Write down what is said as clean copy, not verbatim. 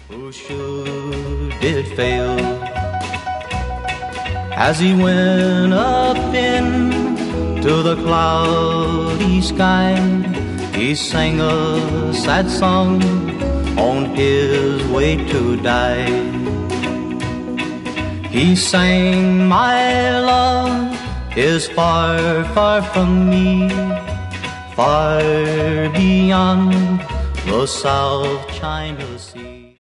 who sure did fail. As he went up into the cloudy sky, he sang a sad song on his way to die. He sang, my love is far, far from me, far beyond the South China Sea.